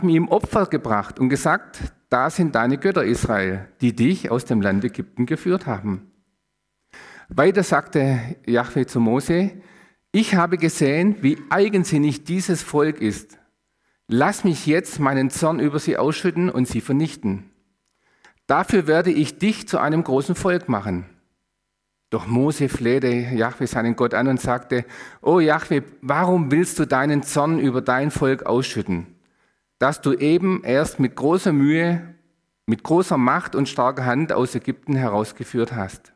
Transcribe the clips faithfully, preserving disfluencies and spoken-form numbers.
haben ihm Opfer gebracht und gesagt, da sind deine Götter, Israel, die dich aus dem Land Ägypten geführt haben. Weiter sagte Jahwe zu Mose, ich habe gesehen, wie eigensinnig dieses Volk ist. Lass mich jetzt meinen Zorn über sie ausschütten und sie vernichten. Dafür werde ich dich zu einem großen Volk machen. Doch Mose flehte Jahwe seinen Gott an und sagte, O Jahwe, warum willst du deinen Zorn über dein Volk ausschütten, das du eben erst mit großer Mühe, mit großer Macht und starker Hand aus Ägypten herausgeführt hast?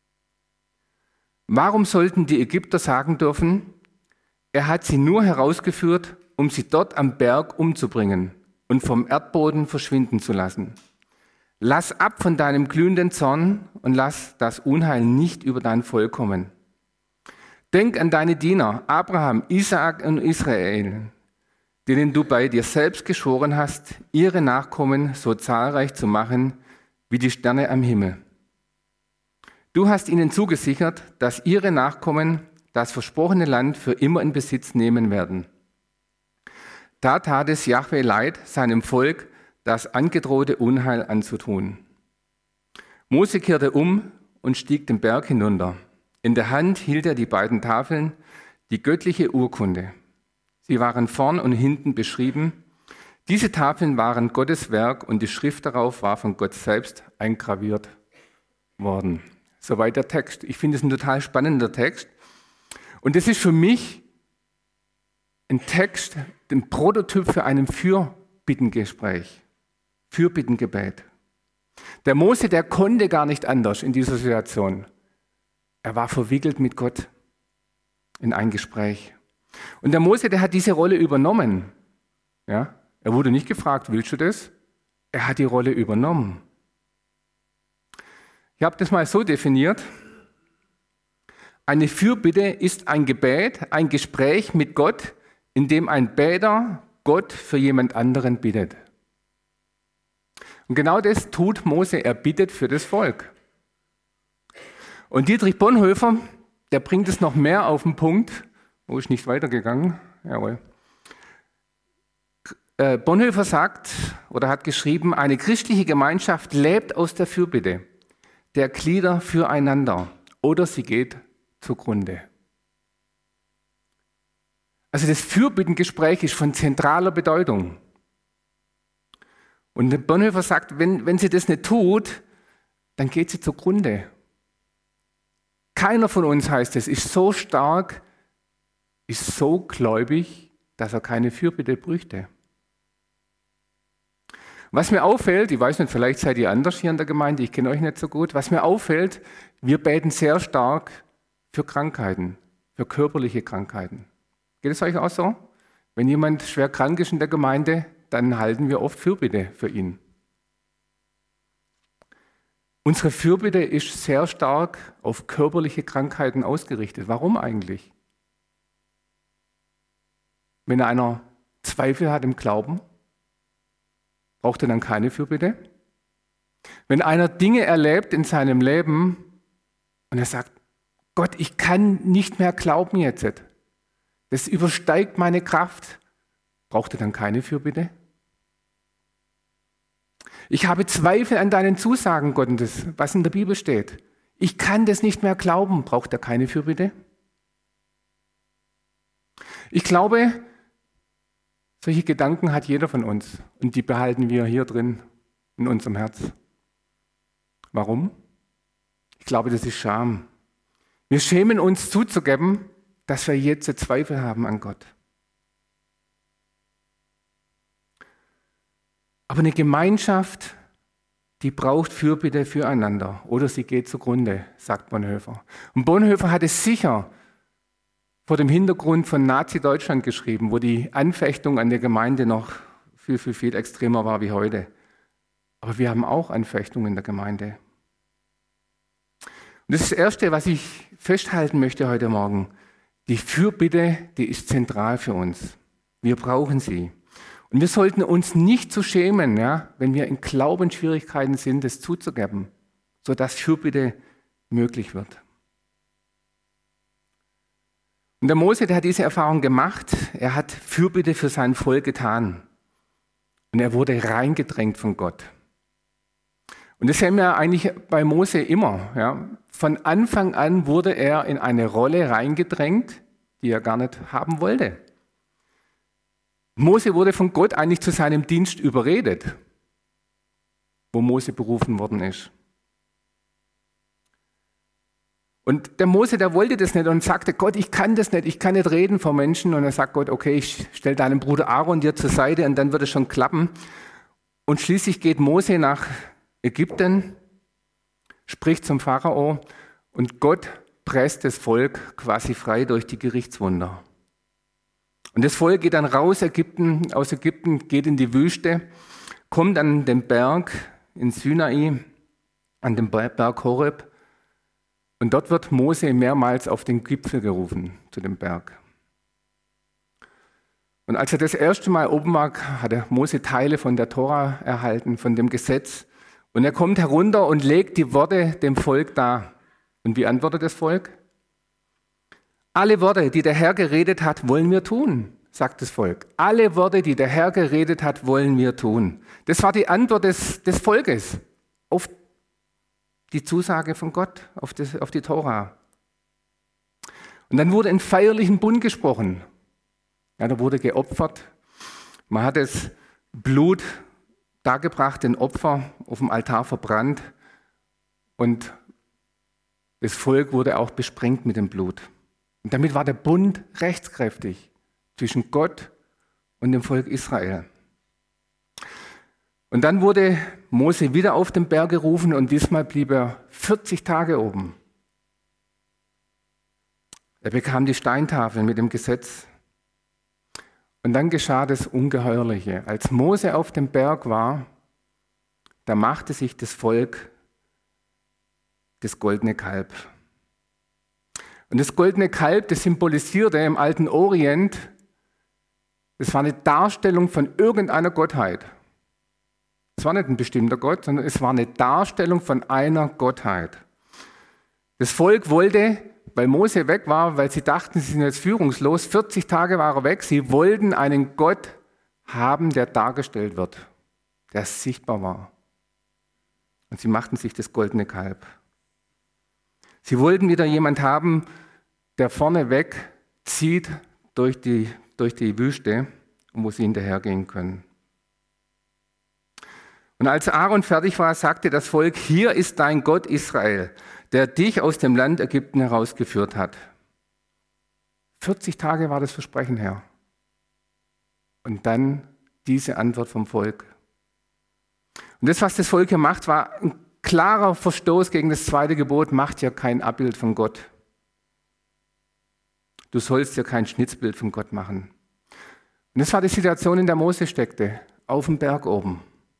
Warum sollten die Ägypter sagen dürfen, er hat sie nur herausgeführt, um sie dort am Berg umzubringen und vom Erdboden verschwinden zu lassen? Lass ab von deinem glühenden Zorn und lass das Unheil nicht über dein Volk kommen. Denk an deine Diener, Abraham, Isaak und Israel, denen du bei dir selbst geschworen hast, ihre Nachkommen so zahlreich zu machen wie die Sterne am Himmel. Du hast ihnen zugesichert, dass ihre Nachkommen das versprochene Land für immer in Besitz nehmen werden. Da tat es Jahwe leid, seinem Volk das angedrohte Unheil anzutun. Mose kehrte um und stieg den Berg hinunter. In der Hand hielt er die beiden Tafeln, die göttliche Urkunde. Sie waren vorn und hinten beschrieben. Diese Tafeln waren Gottes Werk und die Schrift darauf war von Gott selbst eingraviert worden. Soweit der Text. Ich finde es ein total spannender Text. Und das ist für mich ein Text, ein Prototyp für ein Fürbittengespräch. Fürbittengebet. Der Mose, der konnte gar nicht anders in dieser Situation. Er war verwickelt mit Gott in ein Gespräch. Und der Mose, der hat diese Rolle übernommen. Ja? Er wurde nicht gefragt, willst du das? Er hat die Rolle übernommen. Ich habe das mal so definiert. Eine Fürbitte ist ein Gebet, ein Gespräch mit Gott, in dem ein Beter Gott für jemand anderen bittet. Und genau das tut Mose, er bittet für das Volk. Und Dietrich Bonhoeffer, der bringt es noch mehr auf den Punkt. Oh, ist nicht weitergegangen? Jawohl. Äh, Bonhoeffer sagt oder hat geschrieben, eine christliche Gemeinschaft lebt aus der Fürbitte der Glieder füreinander oder sie geht zugrunde. Also das Fürbittengespräch ist von zentraler Bedeutung. Und Bonhoeffer sagt, wenn, wenn sie das nicht tut, dann geht sie zugrunde. Keiner von uns, heißt es, ist so stark, ist so gläubig, dass er keine Fürbitte bräuchte. Was mir auffällt, ich weiß nicht, vielleicht seid ihr anders hier in der Gemeinde, ich kenne euch nicht so gut, was mir auffällt, wir beten sehr stark für Krankheiten, für körperliche Krankheiten. Geht es euch auch so? Wenn jemand schwer krank ist in der Gemeinde, dann halten wir oft Fürbitte für ihn. Unsere Fürbitte ist sehr stark auf körperliche Krankheiten ausgerichtet. Warum eigentlich? Wenn einer Zweifel hat im Glauben, braucht er dann keine Fürbitte? Wenn einer Dinge erlebt in seinem Leben und er sagt, Gott, ich kann nicht mehr glauben jetzt, das übersteigt meine Kraft, braucht er dann keine Fürbitte? Ich habe Zweifel an deinen Zusagen, Gott, und das, was in der Bibel steht. Ich kann das nicht mehr glauben. Braucht er keine Fürbitte? Ich glaube, solche Gedanken hat jeder von uns. Und die behalten wir hier drin in unserem Herz. Warum? Ich glaube, das ist Scham. Wir schämen uns zuzugeben, dass wir jetzt Zweifel haben an Gott. Aber eine Gemeinschaft, die braucht Fürbitte füreinander oder sie geht zugrunde, sagt Bonhoeffer. Und Bonhoeffer hat es sicher vor dem Hintergrund von Nazi-Deutschland geschrieben, wo die Anfechtung an der Gemeinde noch viel, viel, viel extremer war wie heute. Aber wir haben auch Anfechtungen in der Gemeinde. Und das ist das Erste, was ich festhalten möchte heute Morgen. Die Fürbitte, die ist zentral für uns. Wir brauchen sie. Und wir sollten uns nicht zu schämen, ja, wenn wir in Glaubensschwierigkeiten sind, das zuzugeben, sodass Fürbitte möglich wird. Und der Mose, der hat diese Erfahrung gemacht. Er hat Fürbitte für sein Volk getan. Und er wurde reingedrängt von Gott. Und das sehen wir eigentlich bei Mose immer. Ja. Von Anfang an wurde er in eine Rolle reingedrängt, die er gar nicht haben wollte. Mose wurde von Gott eigentlich zu seinem Dienst überredet, wo Mose berufen worden ist. Und der Mose, der wollte das nicht und sagte, Gott, ich kann das nicht, ich kann nicht reden vor Menschen. Und er sagt Gott, okay, ich stelle deinen Bruder Aaron dir zur Seite und dann wird es schon klappen. Und schließlich geht Mose nach Ägypten, spricht zum Pharao und Gott presst das Volk quasi frei durch die Gerichtswunder. Und das Volk geht dann raus Ägypten, aus Ägypten, geht in die Wüste, kommt an den Berg in Sinai, an den Berg Horeb. Und dort wird Mose mehrmals auf den Gipfel gerufen, zu dem Berg. Und als er das erste Mal oben war, hat er Mose Teile von der Tora erhalten, von dem Gesetz. Und er kommt herunter und legt die Worte dem Volk dar. Und wie antwortet das Volk? Alle Worte, die der Herr geredet hat, wollen wir tun, sagt das Volk. Alle Worte, die der Herr geredet hat, wollen wir tun. Das war die Antwort des, des Volkes auf die Zusage von Gott, auf, das, auf die Tora. Und dann wurde ein feierlichen Bund gesprochen. Ja, da wurde geopfert. Man hat das Blut dargebracht, den Opfer auf dem Altar verbrannt. Und das Volk wurde auch besprengt mit dem Blut. Und damit war der Bund rechtskräftig zwischen Gott und dem Volk Israel. Und dann wurde Mose wieder auf den Berg gerufen und diesmal blieb er vierzig Tage oben. Er bekam die Steintafel mit dem Gesetz. Und dann geschah das Ungeheuerliche. Als Mose auf dem Berg war, da machte sich das Volk das goldene Kalb. Und das goldene Kalb, das symbolisierte im alten Orient, das war eine Darstellung von irgendeiner Gottheit. Es war nicht ein bestimmter Gott, sondern es war eine Darstellung von einer Gottheit. Das Volk wollte, weil Mose weg war, weil sie dachten, sie sind jetzt führungslos, vierzig Tage war er weg, sie wollten einen Gott haben, der dargestellt wird, der sichtbar war. Und sie machten sich das goldene Kalb. Sie wollten wieder jemand haben, der vorne weg zieht durch die, durch die Wüste, wo sie hinterhergehen können. Und als Aaron fertig war, sagte das Volk, hier ist dein Gott Israel, der dich aus dem Land Ägypten herausgeführt hat. vierzig Tage war das Versprechen her. Und dann diese Antwort vom Volk. Und das, was das Volk hier macht, war ein klarer Verstoß gegen das zweite Gebot, macht ja kein Abbild von Gott. Du sollst ja kein Schnitzbild von Gott machen. Und das war die Situation, in der Mose steckte, auf dem Berg oben.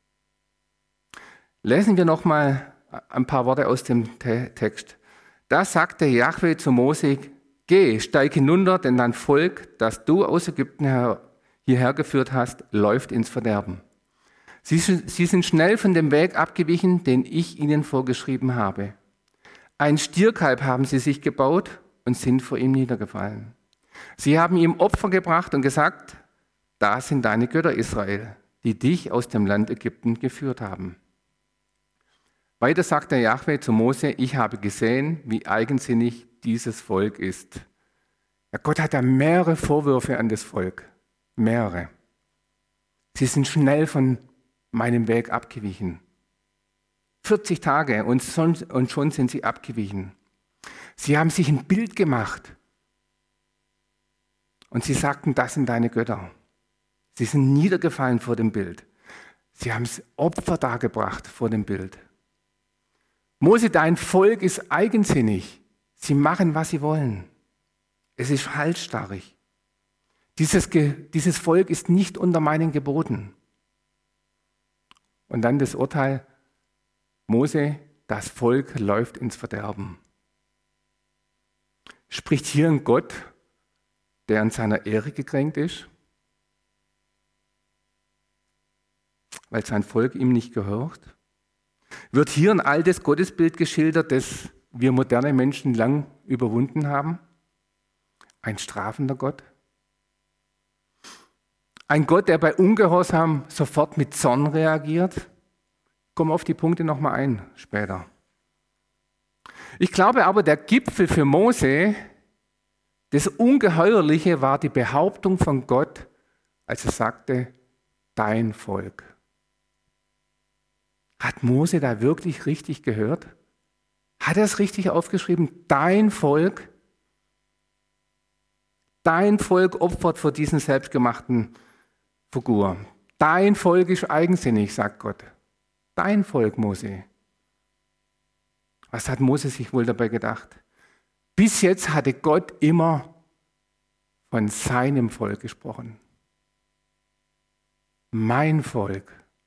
Lesen wir noch mal ein paar Worte aus dem Text. Da sagte Jahwe zu Mose, geh, steig hinunter, denn dein Volk, das du aus Ägypten her, hierher geführt hast, läuft ins Verderben. Sie, sie sind schnell von dem Weg abgewichen, den ich ihnen vorgeschrieben habe. Ein Stierkalb haben sie sich gebaut und sind vor ihm niedergefallen. Sie haben ihm Opfer gebracht und gesagt, das sind deine Götter, Israel, die dich aus dem Land Ägypten geführt haben. Weiter sagt der Jahwe zu Mose, ich habe gesehen, wie eigensinnig dieses Volk ist. Ja, Gott hat da mehrere Vorwürfe an das Volk. Mehrere. Sie sind schnell von meinem Weg abgewichen. vierzig Tage und schon sind sie abgewichen. Sie haben sich ein Bild gemacht. Und sie sagten, das sind deine Götter. Sie sind niedergefallen vor dem Bild. Sie haben Opfer dargebracht vor dem Bild. Mose, dein Volk ist eigensinnig. Sie machen, was sie wollen. Es ist halsstarrig. Dieses, dieses Volk ist nicht unter meinen Geboten. Und dann das Urteil, Mose, das Volk läuft ins Verderben. Spricht hier ein Gott, der an seiner Ehre gekränkt ist, weil sein Volk ihm nicht gehört? Wird hier ein altes Gottesbild geschildert, das wir moderne Menschen lang überwunden haben? Ein strafender Gott? Ein Gott, der bei Ungehorsam sofort mit Zorn reagiert? Ich komme auf die Punkte nochmal ein später. Ich glaube aber, der Gipfel für Mose, das Ungeheuerliche war die Behauptung von Gott, als er sagte, dein Volk. Hat Mose da wirklich richtig gehört? Hat er es richtig aufgeschrieben? Dein Volk? Dein Volk opfert vor diesen selbstgemachten Figur. Dein Volk ist eigensinnig, sagt Gott. Dein Volk, Mose. Was hat Mose sich wohl dabei gedacht? Bis jetzt hatte Gott immer von seinem Volk gesprochen. Mein Volk.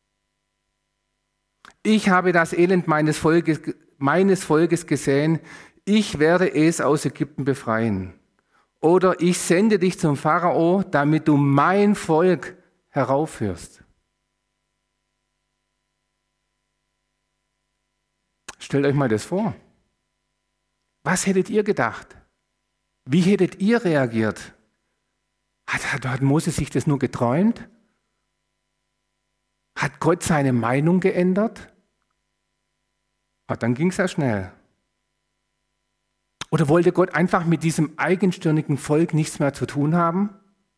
Ich habe das Elend meines Volkes, meines Volkes gesehen. Ich werde es aus Ägypten befreien. Oder ich sende dich zum Pharao, damit du mein Volk heraufführst. Stellt euch mal das vor. Was hättet ihr gedacht? Wie hättet ihr reagiert? Hat, hat, hat Mose sich das nur geträumt? Hat Gott seine Meinung geändert? Ah, dann ging es ja schnell. Oder wollte Gott einfach mit diesem eigenstirnigen Volk nichts mehr zu tun haben?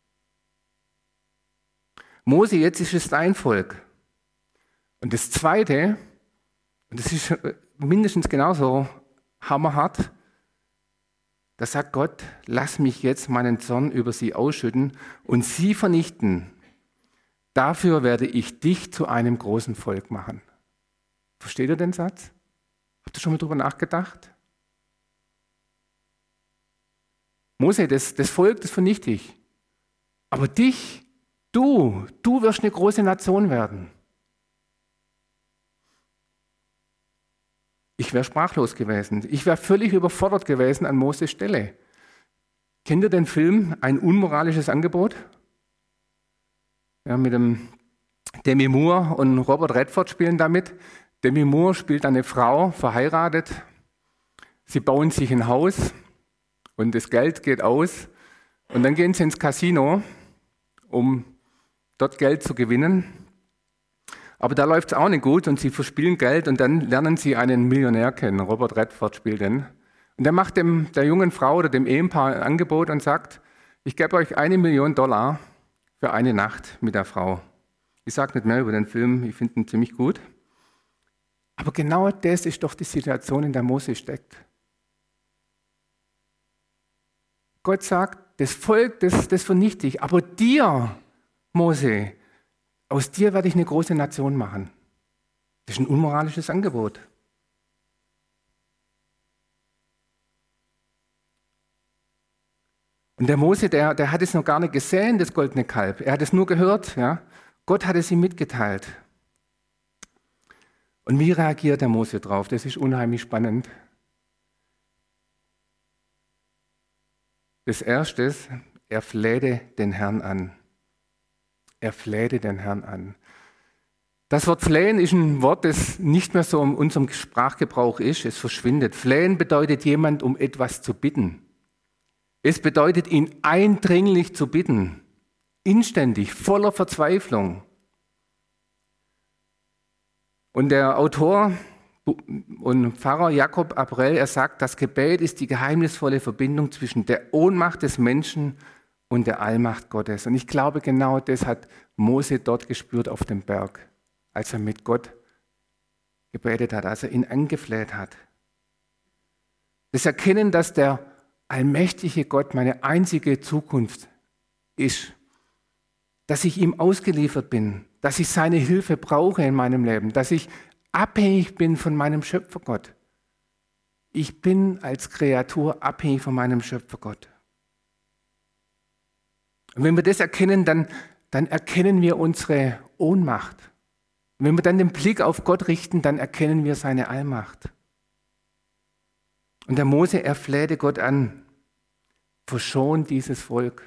Mose, jetzt ist es dein Volk. Und das Zweite, und das ist mindestens genauso hammerhart, da sagt Gott, lass mich jetzt meinen Zorn über sie ausschütten und sie vernichten. Dafür werde ich dich zu einem großen Volk machen. Versteht ihr den Satz? Habt ihr schon mal drüber nachgedacht? Mose, das, das Volk, das vernichte ich. Aber dich, du, du wirst eine große Nation werden. Ich wäre sprachlos gewesen. Ich wäre völlig überfordert gewesen an Moses Stelle. Kennt ihr den Film Ein unmoralisches Angebot? Ja, mit dem Demi Moore und Robert Redford spielen damit. Demi Moore spielt eine Frau, verheiratet. Sie bauen sich ein Haus und das Geld geht aus. Und dann gehen sie ins Casino, um dort Geld zu gewinnen. Aber da läuft es auch nicht gut und sie verspielen Geld und dann lernen sie einen Millionär kennen. Robert Redford spielt den. Und der macht dem, der jungen Frau oder dem Ehepaar ein Angebot und sagt, ich gebe euch eine Million Dollar für eine Nacht mit der Frau. Ich sage nicht mehr über den Film, ich finde ihn ziemlich gut. Aber genau das ist doch die Situation, in der Mose steckt. Gott sagt, das Volk, das, das vernichte ich, aber dir, Mose, aus dir werde ich eine große Nation machen. Das ist ein unmoralisches Angebot. Und der Mose, der, der hat es noch gar nicht gesehen, das goldene Kalb. Er hat es nur gehört. Ja? Gott hat es ihm mitgeteilt. Und wie reagiert der Mose drauf? Das ist unheimlich spannend. Das Erste ist, er flehte den Herrn an. Er flehte den Herrn an. Das Wort flehen ist ein Wort, das nicht mehr so in unserem Sprachgebrauch ist. Es verschwindet. Flehen bedeutet, jemand um etwas zu bitten. Es bedeutet, ihn eindringlich zu bitten. Inständig, voller Verzweiflung. Und der Autor und Pfarrer Jakob Abrell, er sagt, das Gebet ist die geheimnisvolle Verbindung zwischen der Ohnmacht des Menschen und der Allmacht Gottes. Und ich glaube, genau das hat Mose dort gespürt auf dem Berg, als er mit Gott gebetet hat, als er ihn angefleht hat. Das Erkennen, dass der allmächtige Gott meine einzige Zukunft ist, dass ich ihm ausgeliefert bin, dass ich seine Hilfe brauche in meinem Leben, dass ich abhängig bin von meinem Schöpfergott. Ich bin als Kreatur abhängig von meinem Schöpfergott. Und wenn wir das erkennen, dann, dann erkennen wir unsere Ohnmacht. Und wenn wir dann den Blick auf Gott richten, dann erkennen wir seine Allmacht. Und der Mose, er flehte Gott an, verschon dieses Volk.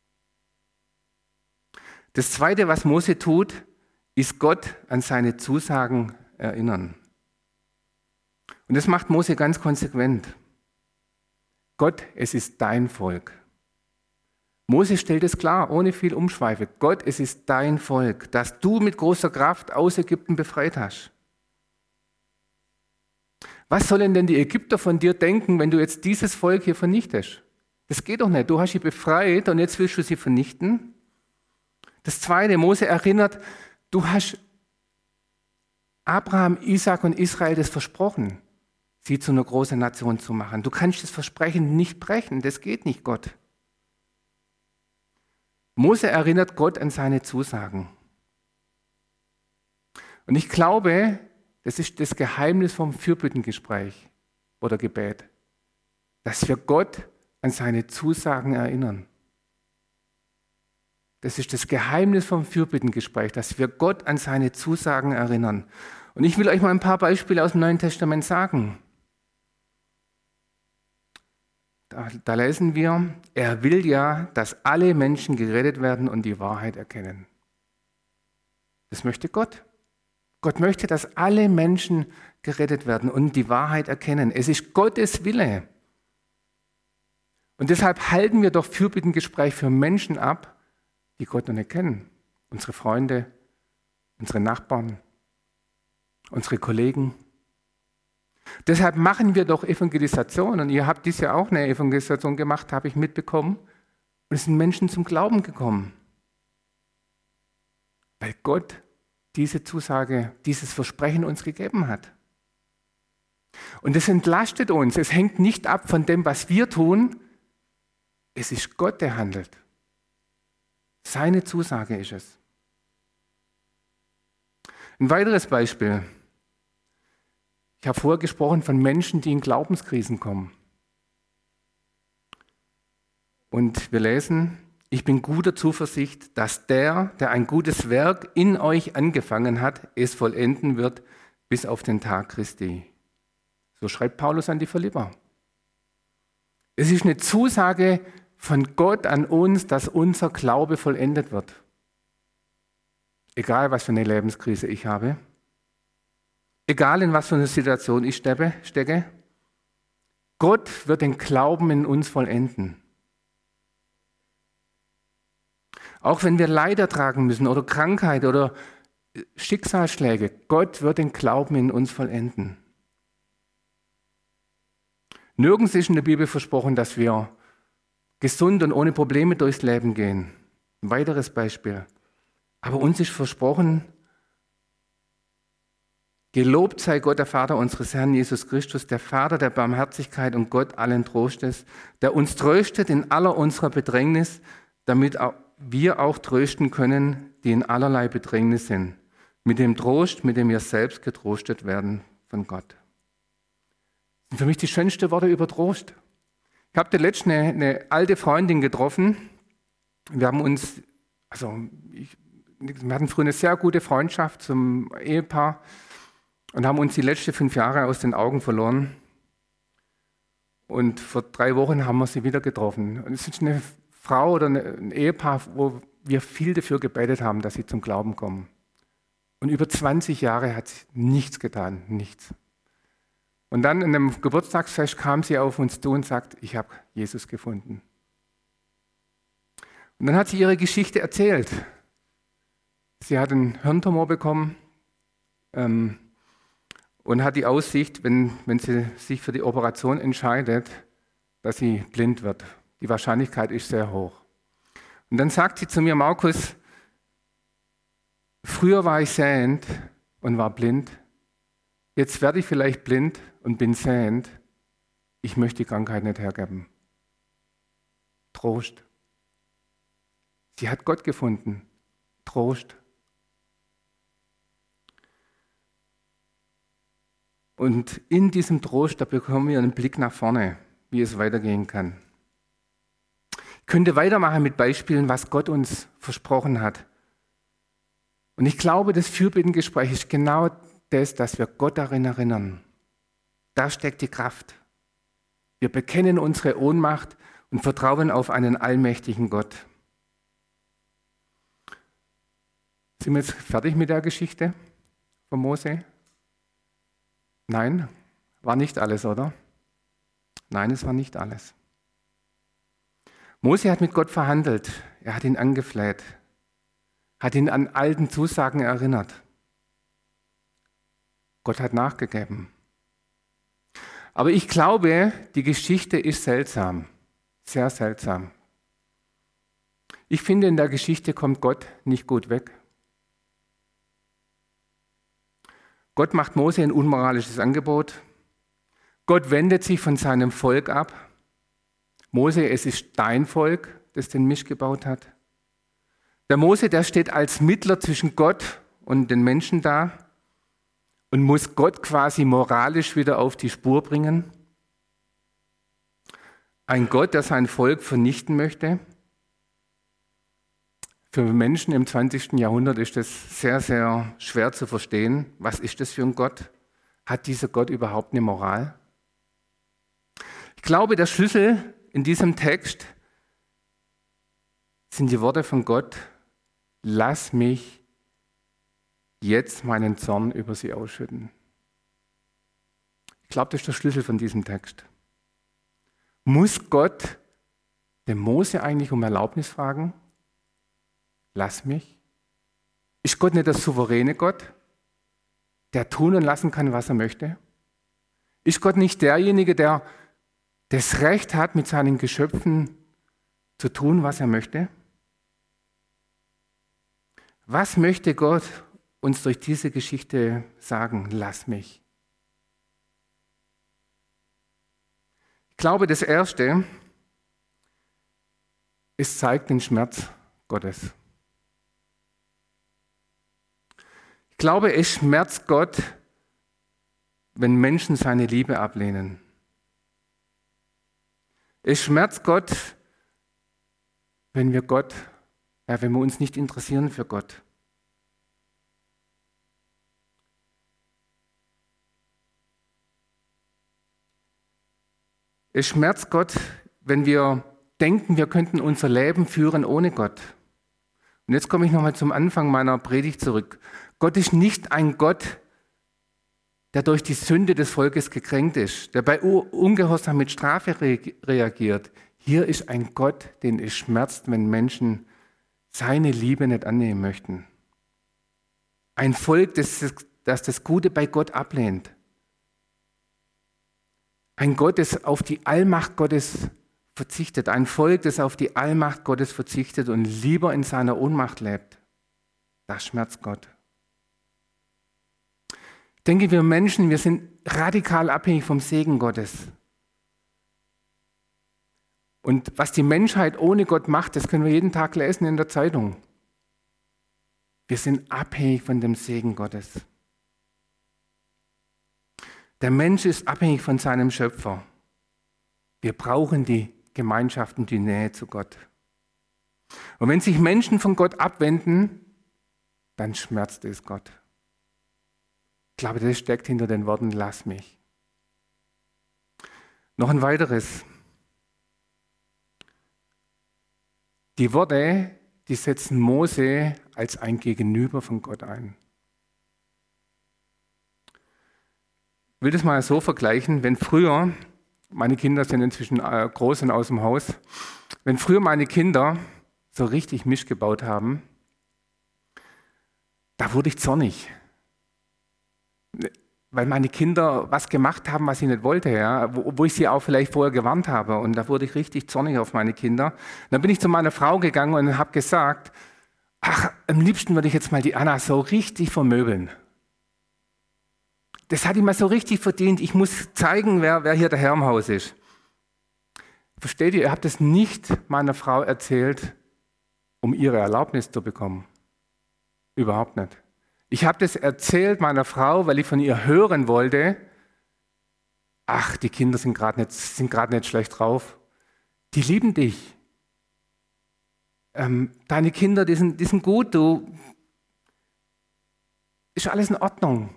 Das Zweite, was Mose tut, ist Gott an seine Zusagen erinnern. Und das macht Mose ganz konsequent. Gott, es ist dein Volk. Mose stellt es klar, ohne viel Umschweife. Gott, es ist dein Volk, das du mit großer Kraft aus Ägypten befreit hast. Was sollen denn die Ägypter von dir denken, wenn du jetzt dieses Volk hier vernichtest? Das geht doch nicht. Du hast sie befreit und jetzt willst du sie vernichten. Das Zweite, Mose erinnert, du hast Abraham, Isaak und Israel das versprochen, sie zu einer großen Nation zu machen. Du kannst das Versprechen nicht brechen, das geht nicht, Gott. Mose erinnert Gott an seine Zusagen. Und ich glaube, das ist das Geheimnis vom Fürbittengespräch oder Gebet, dass wir Gott an seine Zusagen erinnern. Das ist das Geheimnis vom Fürbittengespräch, dass wir Gott an seine Zusagen erinnern. Und ich will euch mal ein paar Beispiele aus dem Neuen Testament sagen. Da, da lesen wir, er will ja, dass alle Menschen gerettet werden und die Wahrheit erkennen. Das möchte Gott. Gott möchte, dass alle Menschen gerettet werden und die Wahrheit erkennen. Es ist Gottes Wille. Und deshalb halten wir doch Fürbittengespräch für Menschen ab, die Gott noch nicht kennen. Unsere Freunde, unsere Nachbarn, unsere Kollegen. Deshalb machen wir doch Evangelisation. Und ihr habt dies ja auch eine Evangelisation gemacht, habe ich mitbekommen. Und es sind Menschen zum Glauben gekommen. Weil Gott diese Zusage, dieses Versprechen uns gegeben hat. Und es entlastet uns. Es hängt nicht ab von dem, was wir tun. Es ist Gott, der handelt. Seine Zusage ist es. Ein weiteres Beispiel. Ich habe vorher gesprochen von Menschen, die in Glaubenskrisen kommen. Und wir lesen, ich bin guter Zuversicht, dass der, der ein gutes Werk in euch angefangen hat, es vollenden wird bis auf den Tag Christi. So schreibt Paulus an die Philipper. Es ist eine Zusage von Gott an uns, dass unser Glaube vollendet wird. Egal, was für eine Lebenskrise ich habe. Egal, in was für eine Situation ich stecke. Gott wird den Glauben in uns vollenden. Auch wenn wir Leid ertragen müssen oder Krankheit oder Schicksalsschläge, Gott wird den Glauben in uns vollenden. Nirgends ist in der Bibel versprochen, dass wir gesund und ohne Probleme durchs Leben gehen. Ein weiteres Beispiel. Aber uns ist versprochen, gelobt sei Gott, der Vater unseres Herrn Jesus Christus, der Vater der Barmherzigkeit und Gott allen Trostes, der uns tröstet in aller unserer Bedrängnis, damit wir auch trösten können, die in allerlei Bedrängnis sind, mit dem Trost, mit dem wir selbst getrostet werden von Gott. Das sind für mich die schönsten Worte über Trost. Ich habe letztens eine, eine alte Freundin getroffen. Wir haben uns, also ich, wir hatten früher eine sehr gute Freundschaft zum Ehepaar und haben uns die letzten fünf Jahre aus den Augen verloren. Und vor drei Wochen haben wir sie wieder getroffen. Und es ist eine Frau oder ein Ehepaar, wo wir viel dafür gebetet haben, dass sie zum Glauben kommen. Und über zwanzig Jahre hat sich nichts getan, nichts. Und dann in einem Geburtstagsfest kam sie auf uns zu und sagt, ich habe Jesus gefunden. Und dann hat sie ihre Geschichte erzählt. Sie hat einen Hirntumor bekommen ähm, und hat die Aussicht, wenn, wenn sie sich für die Operation entscheidet, dass sie blind wird. Die Wahrscheinlichkeit ist sehr hoch. Und dann sagt sie zu mir, Markus, früher war ich sehend und war blind. Jetzt werde ich vielleicht blind und bin sehend. Ich möchte die Krankheit nicht hergeben. Trost. Sie hat Gott gefunden. Trost. Und in diesem Trost, da bekommen wir einen Blick nach vorne, wie es weitergehen kann. Ich könnte weitermachen mit Beispielen, was Gott uns versprochen hat. Und ich glaube, das Fürbittengespräch ist genau das, dass wir Gott darin erinnern. Da steckt die Kraft. Wir bekennen unsere Ohnmacht und vertrauen auf einen allmächtigen Gott. Sind wir jetzt fertig mit der Geschichte von Mose? Nein, war nicht alles, oder? Nein, es war nicht alles. Mose hat mit Gott verhandelt. Er hat ihn angefleht, hat ihn an alten Zusagen erinnert. Gott hat nachgegeben. Aber ich glaube, die Geschichte ist seltsam, sehr seltsam. Ich finde, in der Geschichte kommt Gott nicht gut weg. Gott macht Mose ein unmoralisches Angebot. Gott wendet sich von seinem Volk ab. Mose, es ist dein Volk, das den Mist gebaut hat. Der Mose, der steht als Mittler zwischen Gott und den Menschen da und muss Gott quasi moralisch wieder auf die Spur bringen. Ein Gott, der sein Volk vernichten möchte. Für Menschen im zwanzigsten Jahrhundert ist das sehr, sehr schwer zu verstehen. Was ist das für ein Gott? Hat dieser Gott überhaupt eine Moral? Ich glaube, der Schlüssel in diesem Text sind die Worte von Gott: Lass mich jetzt meinen Zorn über sie ausschütten. Ich glaube, das ist der Schlüssel von diesem Text. Muss Gott den Mose eigentlich um Erlaubnis fragen? Lass mich. Ist Gott nicht der souveräne Gott, der tun und lassen kann, was er möchte? Ist Gott nicht derjenige, der das Recht hat, mit seinen Geschöpfen zu tun, was er möchte? Was möchte Gott uns durch diese Geschichte sagen? Lass mich. Ich glaube, das Erste, es zeigt den Schmerz Gottes. Ich glaube, es schmerzt Gott, wenn Menschen seine Liebe ablehnen. Es schmerzt Gott, wenn wir Gott, ja, wenn wir uns nicht interessieren für Gott. Es schmerzt Gott, wenn wir denken, wir könnten unser Leben führen ohne Gott. Und jetzt komme ich nochmal zum Anfang meiner Predigt zurück. Gott ist nicht ein Gott, der durch die Sünde des Volkes gekränkt ist, der bei Ungehorsam mit Strafe re- reagiert. Hier ist ein Gott, den es schmerzt, wenn Menschen seine Liebe nicht annehmen möchten. Ein Volk, das das, das Gute bei Gott ablehnt. Ein Gott, das auf die Allmacht Gottes verzichtet. Ein Volk, das auf die Allmacht Gottes verzichtet und lieber in seiner Ohnmacht lebt. Das schmerzt Gott. Ich denke, wir Menschen, wir sind radikal abhängig vom Segen Gottes. Und was die Menschheit ohne Gott macht, das können wir jeden Tag lesen in der Zeitung. Wir sind abhängig von dem Segen Gottes. Der Mensch ist abhängig von seinem Schöpfer. Wir brauchen die Gemeinschaft und die Nähe zu Gott. Und wenn sich Menschen von Gott abwenden, dann schmerzt es Gott. Ich glaube, das steckt hinter den Worten, lass mich. Noch ein weiteres. Die Worte, die setzen Mose als ein Gegenüber von Gott ein. Ich will das mal so vergleichen, wenn früher, meine Kinder sind inzwischen groß und aus dem Haus, wenn früher meine Kinder so richtig Mist gebaut haben, da wurde ich zornig. Weil meine Kinder was gemacht haben, was ich nicht wollte, ja, wo, wo ich sie auch vielleicht vorher gewarnt habe. Und da wurde ich richtig zornig auf meine Kinder. Und dann bin ich zu meiner Frau gegangen und habe gesagt, ach, am liebsten würde ich jetzt mal die Anna so richtig vermöbeln. Das hat die mal so richtig verdient. Ich muss zeigen, wer, wer hier der Herr im Haus ist. Versteht ihr, ihr habt es nicht meiner Frau erzählt, um ihre Erlaubnis zu bekommen. Überhaupt nicht. Ich habe das erzählt meiner Frau, weil ich von ihr hören wollte, ach, die Kinder sind gerade nicht, sind gerade nicht schlecht drauf. Die lieben dich. Ähm, deine Kinder, die sind, die sind gut, du. Ist alles in Ordnung.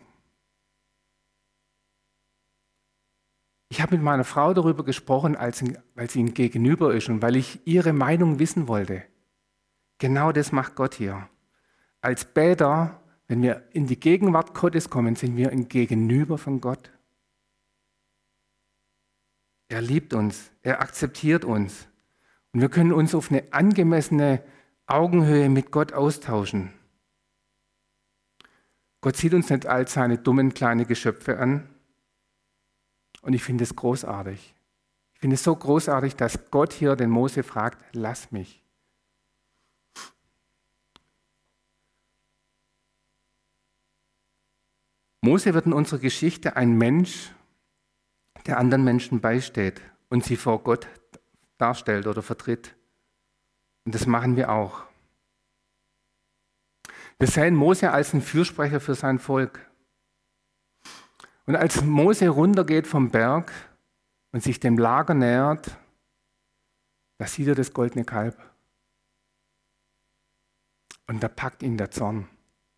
Ich habe mit meiner Frau darüber gesprochen, als, weil sie ihm gegenüber ist und weil ich ihre Meinung wissen wollte. Genau das macht Gott hier. Als Beter, wenn wir in die Gegenwart Gottes kommen, sind wir ein Gegenüber von Gott. Er liebt uns, er akzeptiert uns. Und wir können uns auf eine angemessene Augenhöhe mit Gott austauschen. Gott sieht uns nicht als seine dummen kleinen Geschöpfe an. Und ich finde es großartig. Ich finde es so großartig, dass Gott hier den Mose fragt, lass mich. Mose wird in unserer Geschichte ein Mensch, der anderen Menschen beisteht und sie vor Gott darstellt oder vertritt. Und das machen wir auch. Wir sehen Mose als einen Fürsprecher für sein Volk. Und als Mose runtergeht vom Berg und sich dem Lager nähert, da sieht er das goldene Kalb. Und da packt ihn der Zorn.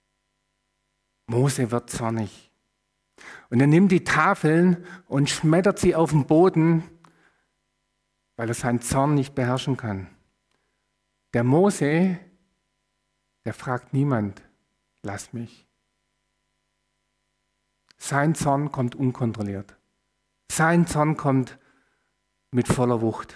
Mose wird zornig. Und er nimmt die Tafeln und schmettert sie auf den Boden, weil er seinen Zorn nicht beherrschen kann. Der Mose, der fragt niemand, lass mich. Sein Zorn kommt unkontrolliert. Sein Zorn kommt mit voller Wucht.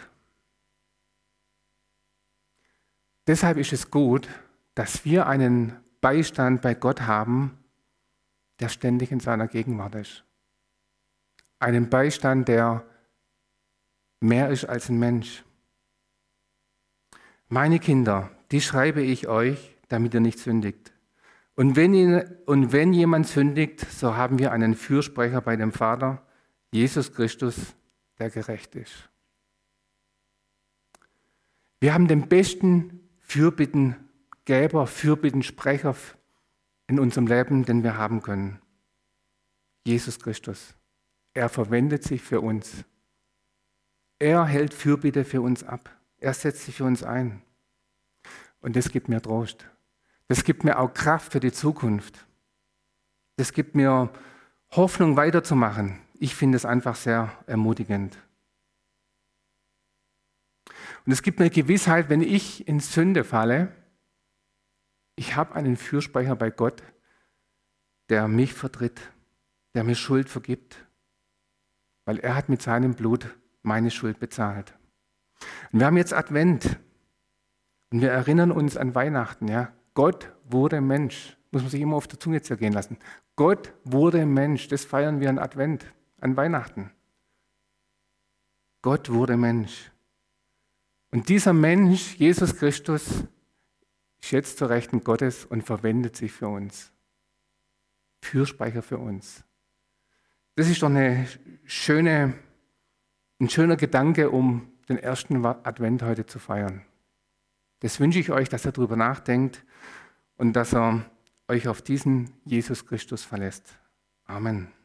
Deshalb ist es gut, dass wir einen Beistand bei Gott haben, der ständig in seiner Gegenwart ist. Einen Beistand, der mehr ist als ein Mensch. Meine Kinder, die schreibe ich euch, damit ihr nicht sündigt. Und wenn, ihr, und wenn jemand sündigt, so haben wir einen Fürsprecher bei dem Vater, Jesus Christus, der gerecht ist. Wir haben den besten Fürbittengeber, Fürbittensprecher in unserem Leben, den wir haben können. Jesus Christus. Er verwendet sich für uns. Er hält Fürbitte für uns ab. Er setzt sich für uns ein. Und das gibt mir Trost. Das gibt mir auch Kraft für die Zukunft. Das gibt mir Hoffnung, weiterzumachen. Ich finde es einfach sehr ermutigend. Und es gibt mir Gewissheit, wenn ich in Sünde falle, ich habe einen Fürsprecher bei Gott, der mich vertritt, der mir Schuld vergibt, weil er hat mit seinem Blut meine Schuld bezahlt. Und wir haben jetzt Advent und wir erinnern uns an Weihnachten. Ja? Gott wurde Mensch, muss man sich immer auf der Zunge zergehen lassen. Gott wurde Mensch, das feiern wir an Advent, an Weihnachten. Gott wurde Mensch. Und dieser Mensch, Jesus Christus, ist jetzt zur Rechten Gottes und verwendet sich für uns. Fürsprecher für uns. Das ist doch eine schöne, ein schöner Gedanke, um den ersten Advent heute zu feiern. Das wünsche ich euch, dass ihr darüber nachdenkt und dass ihr euch auf diesen Jesus Christus verlässt. Amen.